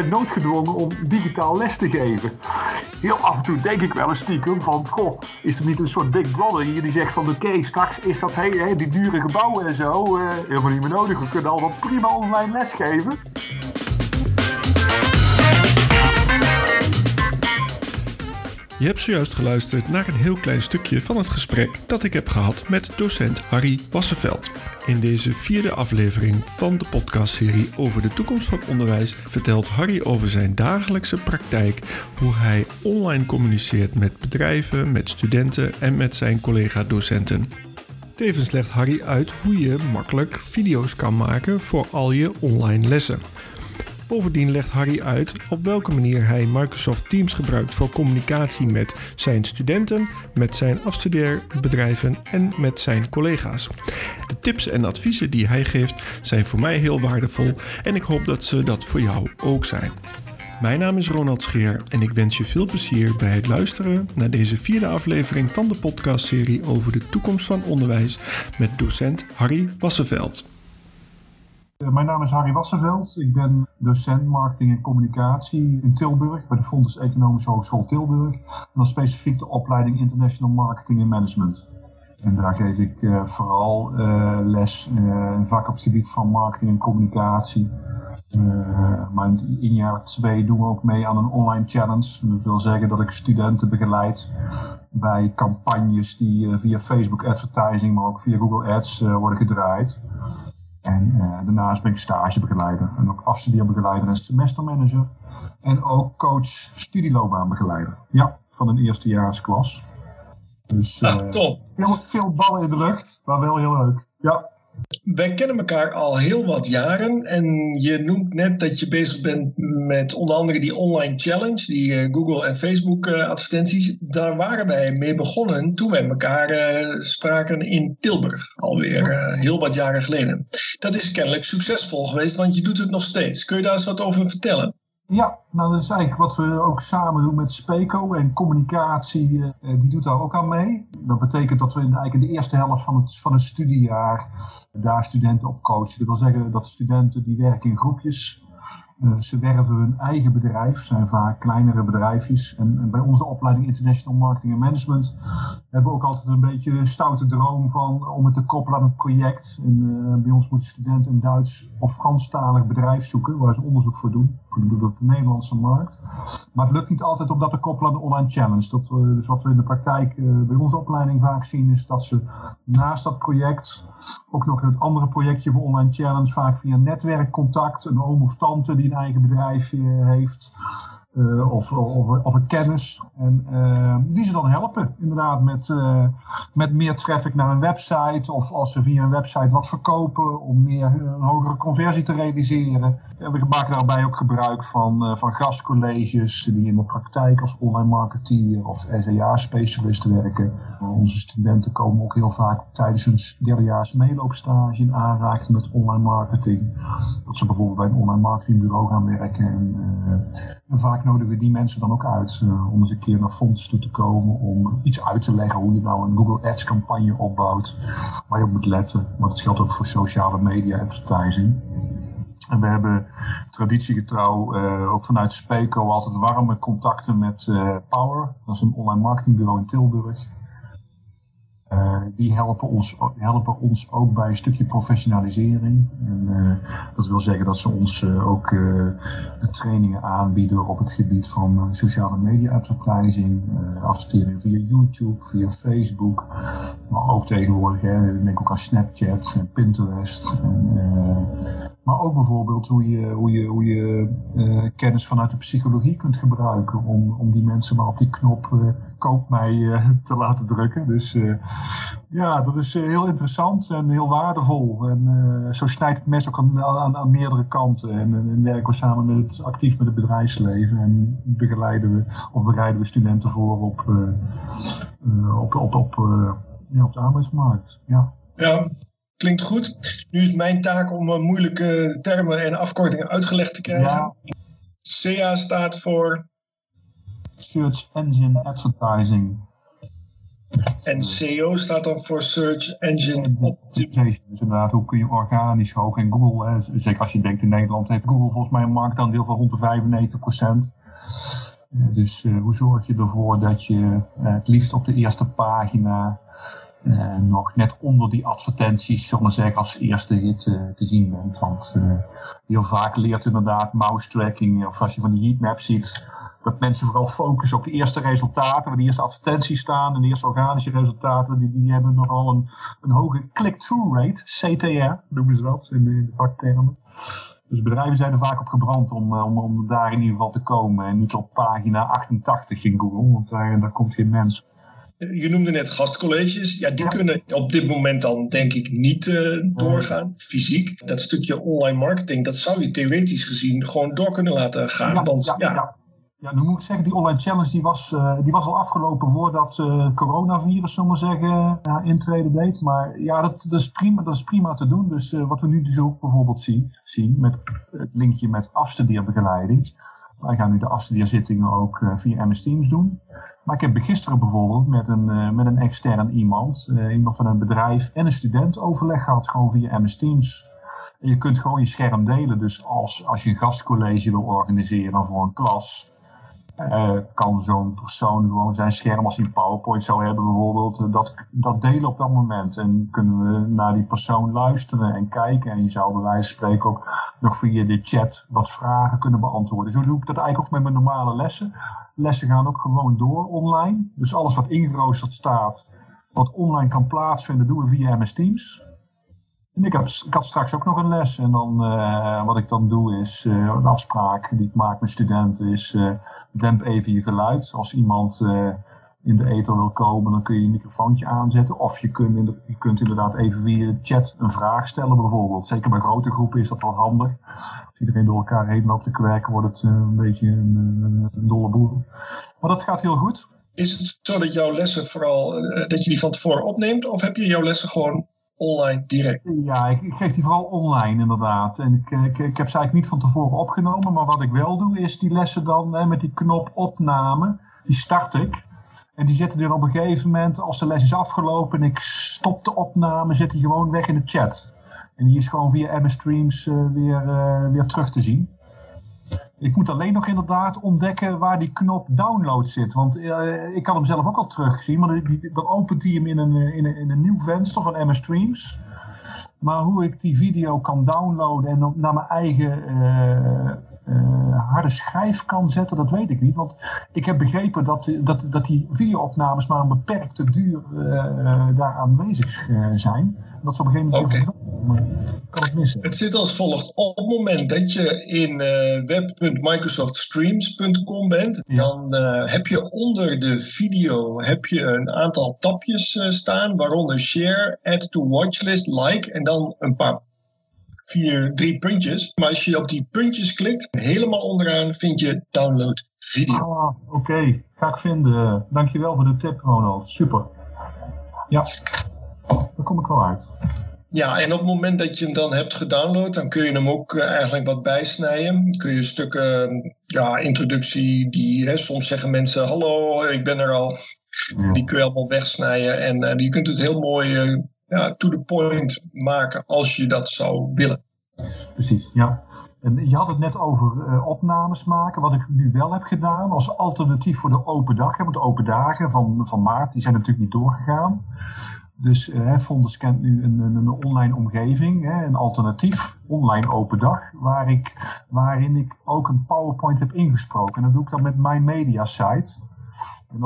ben noodgedwongen om digitaal les te geven. Heel af en toe denk ik wel eens stiekem van, goh, is er niet een soort Big Brother hier die zegt van oké, straks is dat die dure gebouwen en zo helemaal niet meer nodig. We kunnen al wat prima online les geven. Je hebt zojuist geluisterd naar een heel klein stukje van het gesprek dat ik heb gehad met docent Harry Wasseveld. In deze 4e aflevering van de podcastserie over de toekomst van onderwijs vertelt Harry over zijn dagelijkse praktijk, hoe hij online communiceert met bedrijven, met studenten en met zijn collega-docenten. Tevens legt Harry uit hoe je makkelijk video's kan maken voor al je online lessen. Bovendien legt Harry uit op welke manier hij Microsoft Teams gebruikt voor communicatie met zijn studenten, met zijn afstudeerbedrijven en met zijn collega's. De tips en adviezen die hij geeft zijn voor mij heel waardevol en ik hoop dat ze dat voor jou ook zijn. Mijn naam is Ronald Scheer en ik wens je veel plezier bij het luisteren naar deze 4e aflevering van de podcastserie over de toekomst van onderwijs met docent Harry Wasseveld. Mijn naam is Harry Wasseveld. Ik ben docent marketing en communicatie in Tilburg bij de Fontys Economische Hogeschool Tilburg. En dan specifiek de opleiding International Marketing and Management. En daar geef ik vooral les in vak op het gebied van marketing en communicatie. Maar in jaar 2 doen we ook mee aan een online challenge. Dat wil zeggen dat ik studenten begeleid bij campagnes die via Facebook advertising, maar ook via Google Ads worden gedraaid. En daarnaast ben ik stagebegeleider en ook afstudeerbegeleider en semestermanager. En ook coach studieloopbaanbegeleider. Ja, van een eerstejaarsklas. Dus top. Veel ballen in de lucht, maar wel heel leuk. Ja. Wij kennen elkaar al heel wat jaren en je noemt net dat je bezig bent met onder andere die online challenge, die Google en Facebook advertenties. Daar waren wij mee begonnen toen wij elkaar spraken in Tilburg, alweer heel wat jaren geleden. Dat is kennelijk succesvol geweest, want je doet het nog steeds. Kun je daar eens wat over vertellen? Ja, nou dat is eigenlijk wat we ook samen doen met Speco en communicatie, die doet daar ook aan mee. Dat betekent dat we eigenlijk in de eerste helft van het studiejaar daar studenten op coachen. Dat wil zeggen dat studenten die werken in groepjes. Ze werven hun eigen bedrijf, zijn vaak kleinere bedrijfjes. En bij onze opleiding International Marketing and Management hebben we ook altijd een beetje een stoute droom om het te koppelen aan het project. En bij ons moeten studenten een Duits of Franstalig bedrijf zoeken, waar ze onderzoek voor doen. Voor de Nederlandse markt. Maar het lukt niet altijd om dat te koppelen aan de online challenge. Dus wat we in de praktijk bij onze opleiding vaak zien is dat ze naast dat project ook nog het andere projectje voor online challenge vaak via netwerkcontact, een oom of tante die een eigen bedrijf heeft. Of een kennis. En die ze dan helpen, inderdaad, met meer traffic naar een website. Of als ze via een website wat verkopen, om een hogere conversie te realiseren. En we maken daarbij ook gebruik van gastcolleges die in de praktijk als online marketeer of SEA-specialist werken. Onze studenten komen ook heel vaak tijdens hun derdejaars meeloopstage in aanraking met online marketing. Dat ze bijvoorbeeld bij een online marketingbureau gaan werken. En vaak nodigen we die mensen dan ook uit om eens een keer naar Fontys toe te komen. Om iets uit te leggen hoe je nou een Google Ads campagne opbouwt. Waar je op moet letten. Maar dat geldt ook voor sociale media advertising. En we hebben traditiegetrouw ook vanuit Speco altijd warme contacten met Power. Dat is een online marketingbureau in Tilburg. Die helpen ons ook bij een stukje professionalisering. En, dat wil zeggen dat ze ons ook de trainingen aanbieden op het gebied van sociale media advertising, adverteren via YouTube, via Facebook, maar ook tegenwoordig, denk ook aan Snapchat en Pinterest. Maar ook bijvoorbeeld hoe je kennis vanuit de psychologie kunt gebruiken om die mensen maar op die knop koop mij te laten drukken. Dus ja, dat is heel interessant en heel waardevol. En zo snijdt het mes ook aan meerdere kanten. En werken we samen actief met het bedrijfsleven en bereiden we studenten voor op de arbeidsmarkt. Ja. Ja. Klinkt goed. Nu is het mijn taak om moeilijke termen en afkortingen uitgelegd te krijgen. Ja. SEA staat voor? Search Engine Advertising. En SEO staat dan voor Search Engine Optimization. Dus inderdaad, hoe kun je organisch hoog in Google, zeker als je denkt in Nederland, heeft Google volgens mij een marktaandeel van rond de 95%. Dus hoe zorg je ervoor dat je het liefst op de eerste pagina nog net onder die advertenties, zullen we zeggen, als eerste hit te zien bent. Want heel vaak leert inderdaad mouse tracking, of als je van die heatmap ziet, dat mensen vooral focussen op de eerste resultaten, waar de eerste advertenties staan en de eerste organische resultaten, die hebben nogal een hoge click-through rate, CTR noemen ze dat in de vaktermen. Dus bedrijven zijn er vaak op gebrand om daar in ieder geval te komen en niet op pagina 88 in Google, want daar komt geen mens. Je noemde net gastcolleges. Ja, die kunnen op dit moment dan denk ik niet doorgaan, fysiek. Dat stukje online marketing, dat zou je theoretisch gezien gewoon door kunnen laten gaan. Ja, nu moet ik zeggen, die online challenge die was al afgelopen voordat coronavirus, zullen we zeggen, intrede deed. Maar ja, dat is prima te doen. Dus wat we nu dus ook bijvoorbeeld zien met het linkje met afstudeerbegeleiding. Wij gaan nu de afstudeerzittingen ook via MS Teams doen. Maar ik heb gisteren bijvoorbeeld met een extern iemand van een bedrijf en een student overleg gehad, gewoon via MS Teams. En je kunt gewoon je scherm delen. Dus als je een gastcollege wil organiseren voor een klas, kan zo'n persoon gewoon zijn scherm, als hij een PowerPoint zou hebben bijvoorbeeld, dat delen op dat moment. En kunnen we naar die persoon luisteren en kijken. En je zou bij wijze van spreken ook nog via de chat wat vragen kunnen beantwoorden. Zo doe ik dat eigenlijk ook met mijn normale lessen. Lessen gaan ook gewoon door online. Dus alles wat ingeroosterd staat, wat online kan plaatsvinden, doen we via MS Teams. En ik had straks ook nog een les. En dan wat ik dan doe is, een afspraak die ik maak met studenten is, demp even je geluid. Als iemand in de ether wil komen, dan kun je je microfoontje aanzetten. Of je kunt inderdaad even via de chat een vraag stellen bijvoorbeeld. Zeker bij grote groepen is dat wel handig. Als iedereen door elkaar heen loopt te kwerken, wordt het een beetje een dolle boel. Maar dat gaat heel goed. Is het zo dat jouw lessen vooral, dat je die van tevoren opneemt? Of heb je jouw lessen gewoon online direct? Ja, ik geef die vooral online inderdaad. En ik heb ze eigenlijk niet van tevoren opgenomen. Maar wat ik wel doe is die lessen dan met die knop opname. Die start ik. En die zetten er op een gegeven moment, als de les is afgelopen en ik stop de opname, zet die gewoon weg in de chat. En die is gewoon via MS Streams weer terug te zien. Ik moet alleen nog inderdaad ontdekken waar die knop download zit. Want ik kan hem zelf ook al terugzien, maar dan opent hij hem in een nieuw venster van MS Streams. Maar hoe ik die video kan downloaden en naar mijn eigen harde schijf kan zetten, dat weet ik niet. Want ik heb begrepen dat die videoopnames maar een beperkte duur daar aanwezig zijn. En dat ze op een gegeven moment kan het missen. Het zit als volgt. Op het moment dat je in web.microsoftstreams.com bent, dan heb je onder de video een aantal tapjes staan, waaronder share, add to watchlist, like en dan een paar 3 puntjes. Maar als je op die puntjes klikt, helemaal onderaan vind je download video. Oké. Ga ik vinden. Dankjewel voor de tip, Ronald. Super. Ja, daar kom ik wel uit. Ja, en op het moment dat je hem dan hebt gedownload, dan kun je hem ook eigenlijk wat bijsnijden. Dan kun je stukken, introductie, soms zeggen mensen, hallo, ik ben er al. Ja. Die kun je allemaal wegsnijden. En je kunt het heel mooi to the point maken als je dat zou willen. Precies, ja. En je had het net over opnames maken. Wat ik nu wel heb gedaan als alternatief voor de open dag. Want de open dagen van maart, die zijn natuurlijk niet doorgegaan. Dus Fonds kent nu een online omgeving, een alternatief online open dag, waarin ik ook een PowerPoint heb ingesproken. En dat doe ik dan met mijn media site. En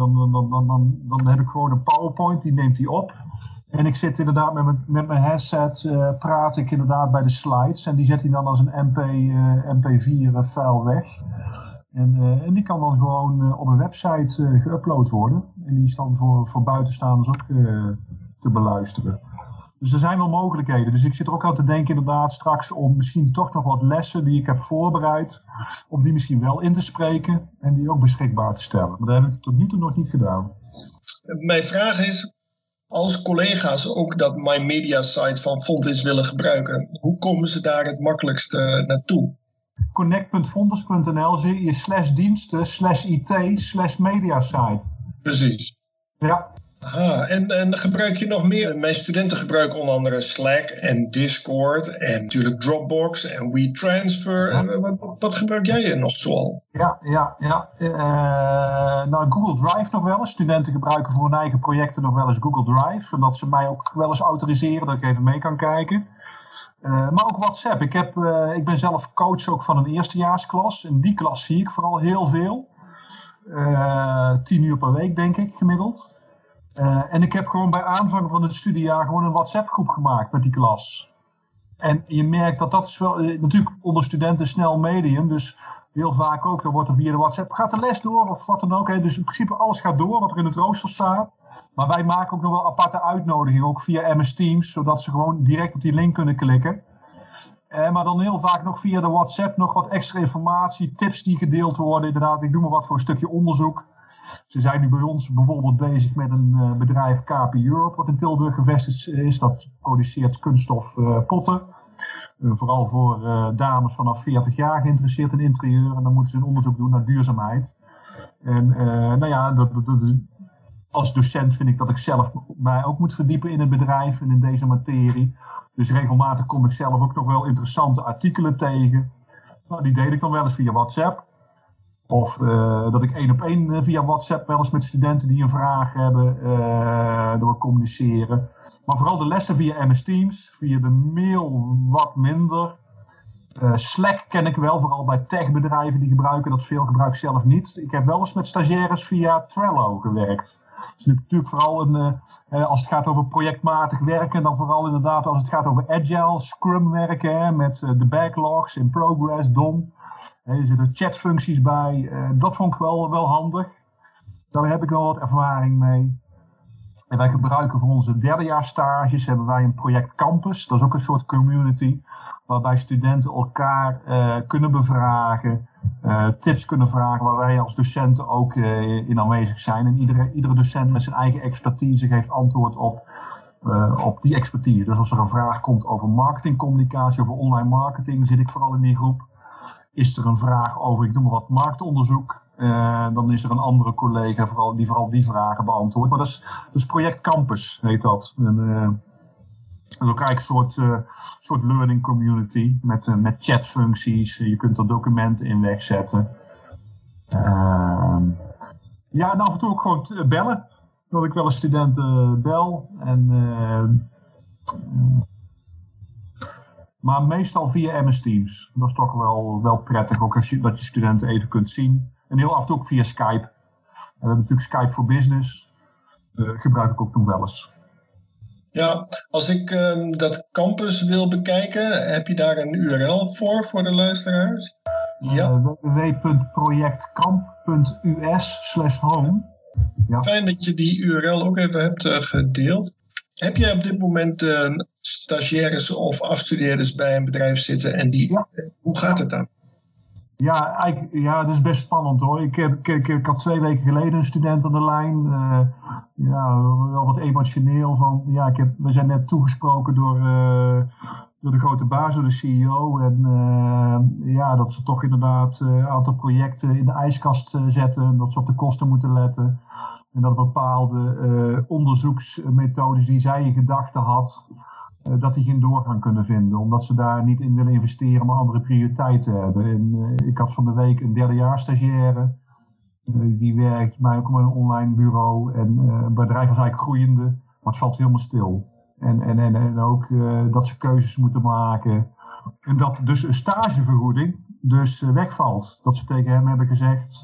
dan heb ik gewoon een PowerPoint, die neemt die op. En ik zit inderdaad met mijn headset, praat ik inderdaad bij de slides. En die zet hij dan als een MP4 file weg. En die kan dan gewoon op een website geüpload worden. En die is dan voor buitenstaanders ook te beluisteren. Dus er zijn wel mogelijkheden. Dus ik zit er ook aan te denken inderdaad straks om misschien toch nog wat lessen die ik heb voorbereid, om die misschien wel in te spreken en die ook beschikbaar te stellen. Maar dat heb ik tot nu toe nog niet gedaan. Mijn vraag is, als collega's ook dat My Media site van Fontis willen gebruiken, hoe komen ze daar het makkelijkste naartoe? Connect.fontis.nl zie je /diensten/IT/mediasite. Precies. Ja. En gebruik je nog meer? Mijn studenten gebruiken onder andere Slack en Discord en natuurlijk Dropbox en WeTransfer. Ja. Wat gebruik jij nog zoal? Ja. Nou, Google Drive nog wel eens. Studenten gebruiken voor hun eigen projecten nog wel eens Google Drive. En dat ze mij ook wel eens autoriseren dat ik even mee kan kijken. Maar ook WhatsApp. Ik ben zelf coach ook van een eerstejaarsklas. In die klas zie ik vooral heel veel. 10 uur per week denk ik gemiddeld. En ik heb gewoon bij aanvang van het studiejaar gewoon een WhatsApp groep gemaakt met die klas. En je merkt dat is wel, natuurlijk onder studenten snel medium, dus heel vaak ook, dan wordt er via de WhatsApp, gaat de les door of wat dan ook. Hè? Dus in principe alles gaat door wat er in het rooster staat. Maar wij maken ook nog wel aparte uitnodigingen, ook via MS Teams, zodat ze gewoon direct op die link kunnen klikken. Maar dan heel vaak nog via de WhatsApp nog wat extra informatie, tips die gedeeld worden. Inderdaad, ik doe maar wat voor een stukje onderzoek. Ze zijn nu bij ons bijvoorbeeld bezig met een bedrijf KP Europe, wat in Tilburg gevestigd is. Dat produceert kunststof potten. Vooral voor dames vanaf 40 jaar geïnteresseerd in interieur. En dan moeten ze een onderzoek doen naar duurzaamheid. En als docent vind ik dat ik zelf mij ook moet verdiepen in het bedrijf en in deze materie. Dus regelmatig kom ik zelf ook nog wel interessante artikelen tegen. Nou, die deel ik dan wel eens via WhatsApp. Of dat ik 1-op-1 via WhatsApp wel eens met studenten die een vraag hebben, door communiceren. Maar vooral de lessen via MS Teams, via de mail wat minder. Slack ken ik wel, vooral bij techbedrijven die gebruiken dat veel, gebruik ik zelf niet. Ik heb wel eens met stagiaires via Trello gewerkt. Dus natuurlijk vooral als het gaat over projectmatig werken, dan vooral inderdaad als het gaat over agile, scrum werken, met de backlogs, in progress, DOM. Er zitten chatfuncties bij. Dat vond ik wel handig. Daar heb ik wel wat ervaring mee. En wij gebruiken voor onze derdejaarsstages hebben wij een project Campus. Dat is ook een soort community waarbij studenten elkaar kunnen bevragen, tips kunnen vragen, waar wij als docenten ook in aanwezig zijn. En iedere docent met zijn eigen expertise geeft antwoord op die expertise. Dus als er een vraag komt over marketingcommunicatie, over online marketing, zit ik vooral in die groep. Is er een vraag over, ik noem maar wat, marktonderzoek, dan is er een andere collega die vooral die vragen beantwoordt. Maar dat is project Campus, heet dat. En dan krijg je een soort learning community met chatfuncties. Je kunt er documenten in wegzetten. En af en toe ook gewoon bellen. Dat ik wel eens studenten bel. Maar meestal via MS Teams. Dat is toch wel prettig, ook dat je studenten even kunt zien. En heel af en toe ook via Skype. We hebben natuurlijk Skype for Business. Gebruik ik ook nog wel eens. Ja, als ik dat campus wil bekijken, heb je daar een URL voor de luisteraars? Ja. www.projectkamp.us/home. Ja. Fijn dat je die URL ook even hebt gedeeld. Heb jij op dit moment stagiaires of afstudeerders bij een bedrijf zitten en hoe gaat het dan? Ja, dat is best spannend hoor. Ik had 2 weken geleden een student aan de lijn. Wel wat emotioneel. We zijn net toegesproken door de grote baas, door de CEO. En dat ze toch inderdaad een aantal projecten in de ijskast zetten. En dat ze op de kosten moeten letten. En dat bepaalde onderzoeksmethodes die zij in gedachten had, dat die geen doorgang kunnen vinden. Omdat ze daar niet in willen investeren, maar andere prioriteiten hebben. En ik had van de week een derdejaarsstagiaire. Die werkt bij ook met een online bureau. En het bedrijf was eigenlijk groeiende, maar het valt helemaal stil. En ook dat ze keuzes moeten maken. En dat dus een stagevergoeding wegvalt. Dat ze tegen hem hebben gezegd,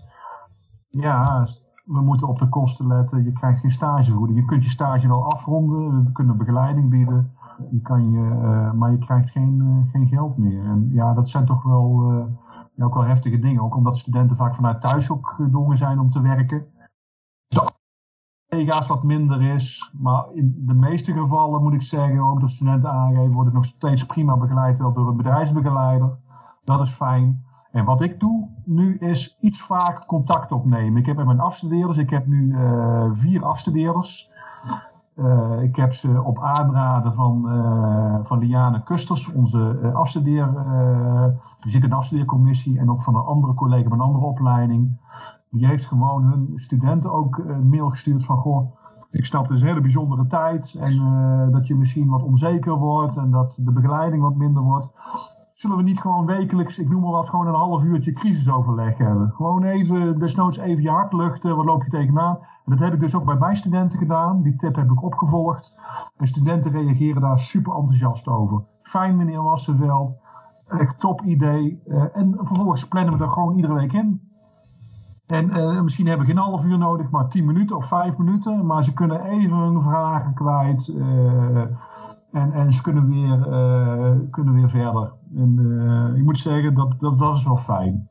we moeten op de kosten letten. Je krijgt geen stagevergoeding. Je kunt je stage wel afronden. We kunnen begeleiding bieden. Maar je krijgt geen geld meer. En dat zijn toch ook wel heftige dingen. Ook omdat studenten vaak vanuit thuis ook gedwongen zijn om te werken. De collega's wat minder is. Maar in de meeste gevallen moet ik zeggen, ook dat studenten aangeven, worden nog steeds prima begeleid wel door een bedrijfsbegeleider. Dat is fijn. En wat ik doe nu is iets vaak contact opnemen. Ik heb met mijn afstudeerders, ik heb nu 4 afstudeerders. Ik heb ze op aanraden van Liane Kusters, onze die zit in de afstudeercommissie, en ook van een andere collega van een andere opleiding. Die heeft gewoon hun studenten ook een mail gestuurd van, Ik snap, het is een hele bijzondere tijd en dat je misschien wat onzeker wordt en dat de begeleiding wat minder wordt. Zullen we niet gewoon wekelijks, ik noem maar wat, gewoon een half uurtje crisisoverleg hebben? Gewoon even, desnoods even je hart luchten, wat loop je tegenaan? En dat heb ik dus ook bij mijn studenten gedaan, die tip heb ik opgevolgd. En studenten reageren daar super enthousiast over. Fijn meneer Wassenveld, echt top idee. En vervolgens plannen we er gewoon iedere week in. En misschien hebben we geen half uur nodig, maar 10 minuten of 5 minuten. Maar ze kunnen even hun vragen kwijt. En ze kunnen weer verder. En ik moet zeggen, dat is wel fijn.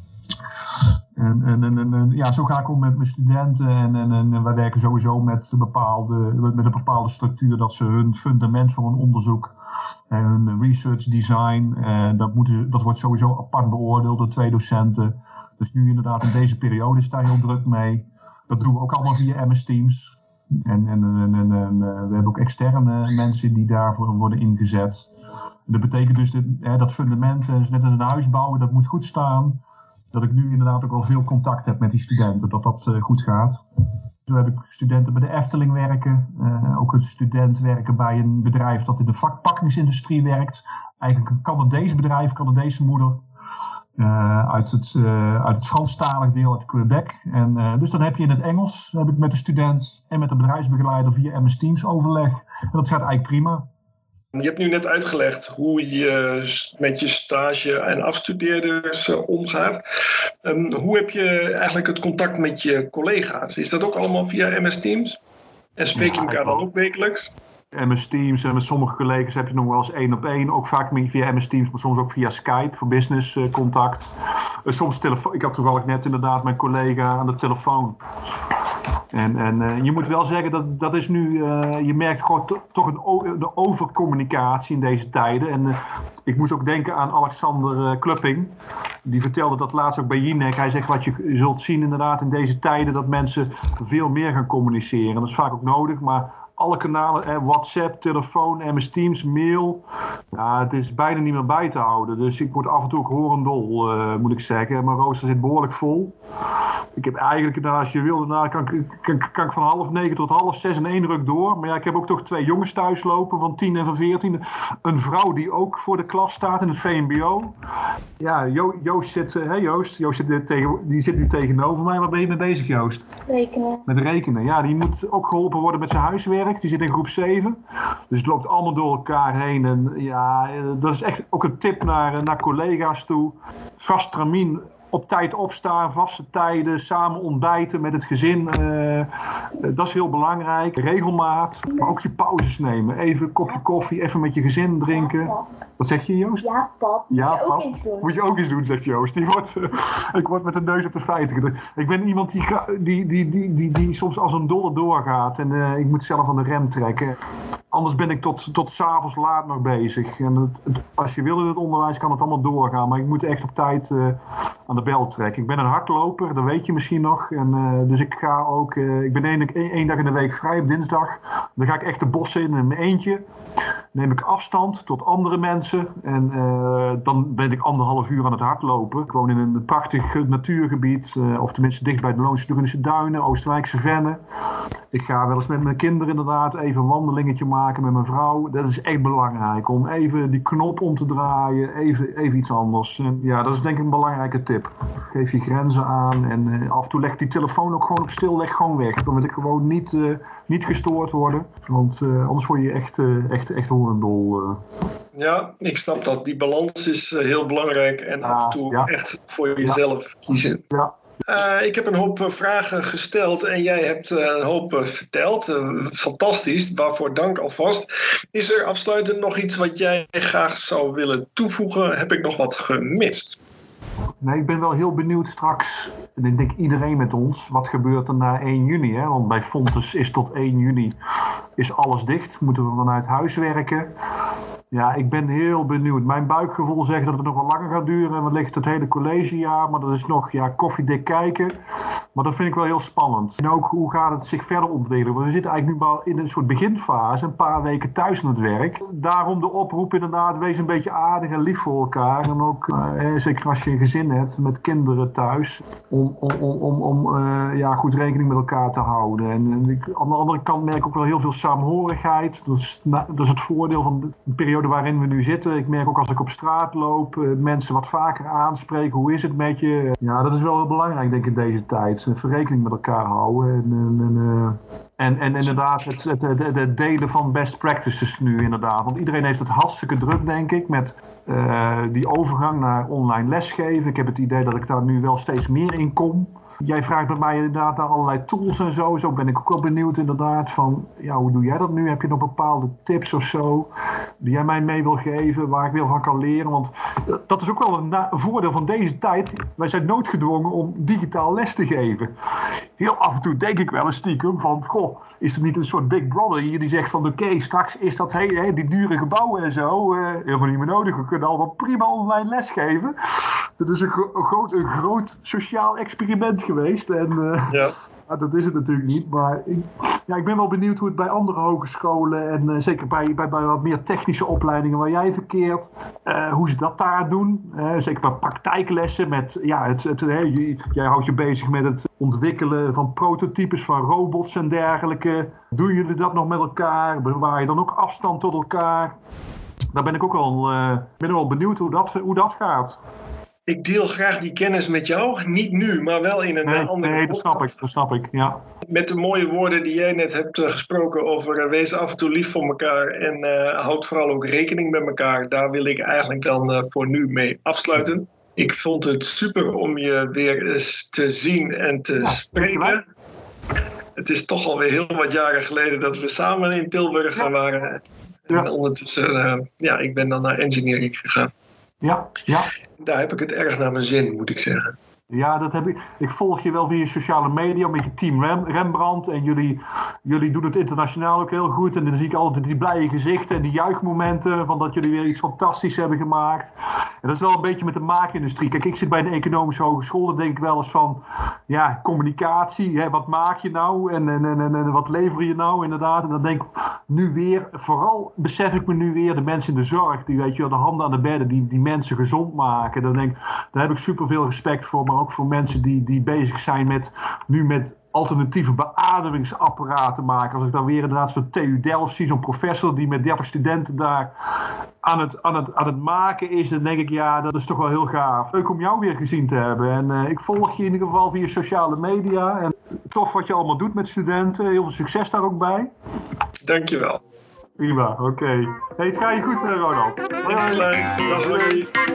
En ja, zo ga ik om met mijn studenten. En wij werken sowieso met een bepaalde structuur. Dat ze hun fundament voor een onderzoek en hun research design. Dat wordt sowieso apart beoordeeld door 2 docenten. Dus nu inderdaad in deze periode is daar heel druk mee. Dat doen we ook allemaal via MS Teams. En we hebben ook externe mensen die daarvoor worden ingezet. Dat betekent dus dat fundament, net als een huis bouwen, dat moet goed staan. Dat ik nu inderdaad ook wel veel contact heb met die studenten, dat goed gaat. Zo heb ik studenten bij de Efteling werken. Ook een student werken bij een bedrijf dat in de verpakkingsindustrie werkt. Eigenlijk een Canadese moeder. Uit het Franstalig deel uit Quebec. En dus dan heb je in het Engels, heb ik met de student en met de bedrijfsbegeleider via MS Teams overleg. En dat gaat eigenlijk prima. Je hebt nu net uitgelegd hoe je met je stage- en afstudeerders omgaat. Hoe heb je eigenlijk het contact met je collega's? Is dat ook allemaal via MS Teams? En spreek je elkaar dan ook wekelijks? MS Teams en met sommige collega's heb je nog wel eens 1-op-1. Ook vaak via MS Teams, maar soms ook via Skype voor business contact. Soms telefoon. Ik had toevallig net inderdaad mijn collega aan de telefoon. En je moet wel zeggen, dat is nu, je merkt gewoon toch de overcommunicatie in deze tijden. En ik moest ook denken aan Alexander Klupping. Die vertelde dat laatst ook bij Jinek. Hij zegt, wat je zult zien inderdaad in deze tijden, dat mensen veel meer gaan communiceren. Dat is vaak ook nodig, maar alle kanalen, WhatsApp, telefoon, MS Teams, mail. Ja, het is bijna niet meer bij te houden. Dus ik word af en toe ook horendol, moet ik zeggen. Mijn rooster zit behoorlijk vol. Ik heb eigenlijk, als je wil, kan ik van 8:30 tot 5:30 in 1 ruk door. Maar ja, ik heb ook toch 2 jongens thuis lopen van 10 en van 14. Een vrouw die ook voor de klas staat in het VMBO. Ja, Joost zit die zit nu tegenover mij. Waar ben je mee bezig, Joost? Rekenen. Met rekenen. Ja, die moet ook geholpen worden met zijn huiswerk. Die zit in groep 7. Dus het loopt allemaal door elkaar heen. En ja, dat is echt ook een tip naar collega's toe. Vast tramien. Op tijd opstaan, vaste tijden, samen ontbijten met het gezin. Dat is heel belangrijk. Regelmaat, maar ook je pauzes nemen. Even een kopje koffie, even met je gezin drinken. Wat zeg je, Joost? Ja, pap. Ja, pap. Moet je ook eens doen, zegt Joost. Ik word met de neus op de feiten gedrukt. Ik ben iemand die soms als een dolle doorgaat. En ik moet zelf aan de rem trekken. Anders ben ik tot 's avonds laat nog bezig. En als je wil in het onderwijs kan het allemaal doorgaan. Maar ik moet echt op tijd aan de bel trekken. Ik ben een hardloper, dat weet je misschien nog. En, dus ik ga ook... ik ben één dag in de week vrij op dinsdag. Dan ga ik echt de bossen in mijn eentje. Neem ik afstand tot andere mensen. En dan ben ik 1,5 uur aan het hardlopen. Ik woon in een prachtig natuurgebied. Of tenminste dicht bij de Loonse Duinen, Oostenrijkse Venne. Ik ga wel eens met mijn kinderen inderdaad even een wandelingetje maken met mijn vrouw. Dat is echt belangrijk. Om even die knop om te draaien. Even iets anders. En ja, dat is denk ik een belangrijke tip. Geef je grenzen aan. En af en toe leg die telefoon ook gewoon op stil. Leg gewoon weg. Dan wil ik gewoon niet gestoord worden. Want anders word je echt horendol. Ja, ik snap dat. Die balans is heel belangrijk. En af en toe echt voor jezelf kiezen. Ja. Ik heb een hoop vragen gesteld en jij hebt een hoop verteld. Fantastisch, waarvoor dank alvast. Is er afsluitend nog iets wat jij graag zou willen toevoegen? Heb ik nog wat gemist? Nee, ik ben wel heel benieuwd straks, en ik denk iedereen met ons, wat gebeurt er na 1 juni? Hè? Want bij Fontes is tot 1 juni is alles dicht, moeten we vanuit huis werken. Ja, ik ben heel benieuwd. Mijn buikgevoel zegt dat het nog wel langer gaat duren. Wellicht het hele collegejaar. Maar dat is nog koffiedik kijken. Maar dat vind ik wel heel spannend. En ook hoe gaat het zich verder ontwikkelen? Want we zitten eigenlijk nu wel in een soort beginfase, een paar weken thuis aan het werk. Daarom de oproep inderdaad, wees een beetje aardig en lief voor elkaar. En ook, zeker als je een gezin hebt met kinderen thuis, om goed rekening met elkaar te houden. En aan de andere kant merk ik ook wel heel veel saamhorigheid. Dat is het voordeel van de periode waarin we nu zitten. Ik merk ook als ik op straat loop, mensen wat vaker aanspreken. Hoe is het met je? Ja, dat is wel heel belangrijk, denk ik, in deze tijd. Rekening met elkaar houden. En inderdaad het delen van best practices nu inderdaad. Want iedereen heeft het hartstikke druk, denk ik, met die overgang naar online lesgeven. Ik heb het idee dat ik daar nu wel steeds meer in kom. Jij vraagt bij mij inderdaad naar allerlei tools en zo. Zo ben ik ook wel benieuwd inderdaad van, hoe doe jij dat nu? Heb je nog bepaalde tips of zo die jij mij mee wil geven, waar ik weer van kan leren? Want dat is ook wel een voordeel van deze tijd. Wij zijn noodgedwongen om digitaal les te geven. Heel af en toe denk ik wel eens stiekem van, is er niet een soort Big Brother hier die zegt van, oké, straks is dat die dure gebouwen en zo helemaal niet meer nodig. We kunnen allemaal prima online lesgeven. Dat is een groot sociaal experiment geweest. En dat is het natuurlijk niet. Maar ik ben wel benieuwd hoe het bij andere hogescholen en zeker bij wat meer technische opleidingen waar jij verkeert, hoe ze dat daar doen. Zeker bij praktijklessen. Jij houdt je bezig met het ontwikkelen van prototypes van robots en dergelijke. Doen jullie dat nog met elkaar? Bewaar je dan ook afstand tot elkaar? Daar ben ik ook wel benieuwd hoe dat gaat. Ik deel graag die kennis met jou. Niet nu, maar wel in een andere podcast. Dat snap ik, ja. Met de mooie woorden die jij net hebt gesproken over wees af en toe lief voor elkaar en houd vooral ook rekening met elkaar. Daar wil ik eigenlijk dan voor nu mee afsluiten. Ik vond het super om je weer eens te zien en te spreken. Het is toch alweer heel wat jaren geleden dat we samen in Tilburg waren. En ondertussen, ik ben dan naar engineering gegaan. Ja. Daar heb ik het erg naar mijn zin, moet ik zeggen. Ja, dat heb ik. Ik volg je wel via sociale media met je team Rembrandt. En jullie doen het internationaal ook heel goed. En dan zie ik altijd die blije gezichten en die juichmomenten van dat jullie weer iets fantastisch hebben gemaakt. En dat is wel een beetje met de maakindustrie. Kijk, ik zit bij een economische hogeschool. Dan denk ik wel eens van, communicatie. Wat maak je nou? En wat lever je nou inderdaad? En dan denk ik nu weer, vooral besef ik me nu weer de mensen in de zorg. Die, de handen aan de bedden, die mensen gezond maken. Dan denk ik, daar heb ik superveel respect voor. Maar ook voor mensen die bezig zijn met alternatieve beademingsapparaten maken. Als ik dan weer inderdaad zo'n TU Delft zie, zo'n professor die met 30 studenten daar aan het maken is, dan denk ik, dat is toch wel heel gaaf. Leuk om jou weer gezien te hebben. En ik volg je in ieder geval via sociale media. En tof wat je allemaal doet met studenten. Heel veel succes daar ook bij. Dankjewel. Prima, oké. Hey, het gaat je goed, Ronald. Insgelijks. Dag.